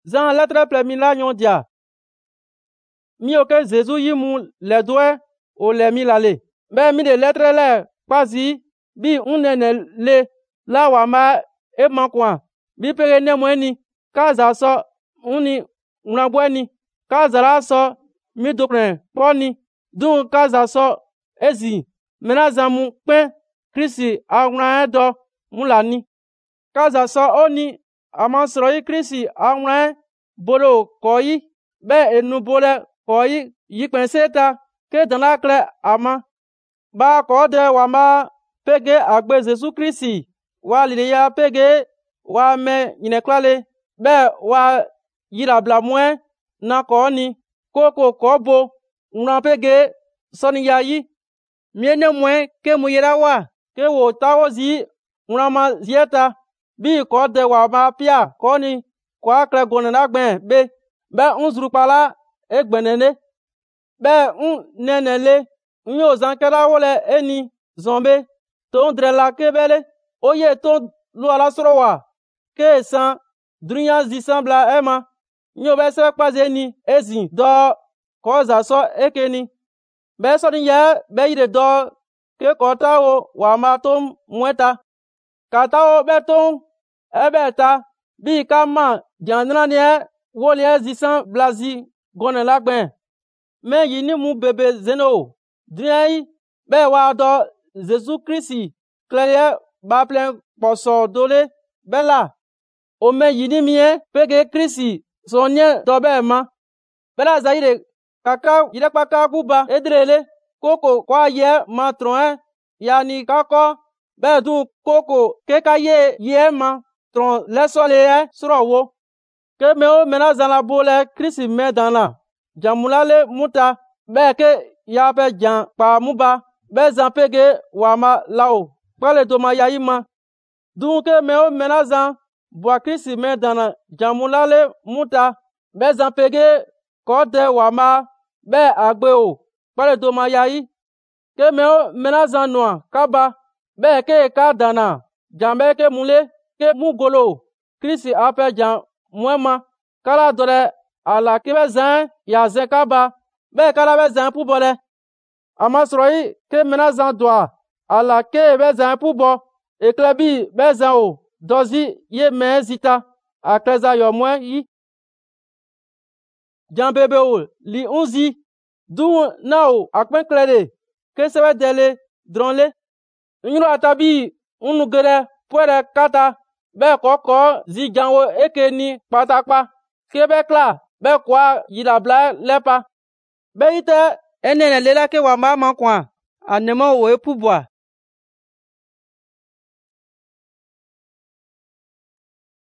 Jean lettre premila nyon dia. Mi oke Jésus yi mu le doe o le mi lale. Be mi de lettre le kwazi bi unene le la wa ma e mankwa. Bi pere ne mweni kaza so uni unabweni kaza la so mi dokren poni dun kaza so ezi mena zamu pen Kristi awran do mulani kaza so oni amansoro yi Kristi awran bolo koyi be enu bole koyi yikpen seta ke dan la kle ama ba ko de wa ma pege agbe Jésus Kristi wa liya pege wa me nyine klale be wa yira bla mwen na ko ni koko ko bo unran pege soni ya yi miene mwen ke mu yera wa ke wo tawo zi unran ma zieta bi ko de wa ma pia ko ni ko akle gona na gben be unzuru pala egbenene be nenele nyo zankela wole eni zombe to ndre la kebele oye to lu ala soro wa ke san dunya zi sambla ema nyo be se kpaze ni ezi do ko za so ekeni be so ni ye be yire do ke ko tawo wa ma to mweta ka tawo be to ebe ta bi ka ma janra ni wole zi sambla zi gona la gben me yi ni mu bebe zeno dunya yi be wa do Jésus Kristi kleye ba plen poso dole bela o me yi ni mie pege Kristi so nye do be ma bela za yire kaka yire kpaka buba edrele koko kwa ye ma tron yani kako be du koko ke ka ye ma tron lesole suro wo ke me o mena za la bole Kristi me dan la jamulale muta be ke ya be jan pa muba be zan pege wa ma lao pale do ma yayi ma dunke me o mena zan bwa Kristi me dan la jamulale muta be zan pege ko de wa ma be agbe o pale do ma yayi ke me o mena zan noa kaba be ke ka dana jambe ke mule ke mugolo Kristi ape jan mwema kala dore ala ke be zan ya zan kaba be kala be zan pu bole amasoro yi ke mena zan doa ala ke be zan pu bo eklebi be zan o dozi ye me zita akleza yo mwen yi jan bebe o li unzi du na o akpen klede ke sebe dele dronle nyiro atabi unu gere pwere kata be koko zi janwo eke ni patakpa ke be kla be kwa yila bla lepa be ite enene lela ke wa ma kwa anemo wo epubwa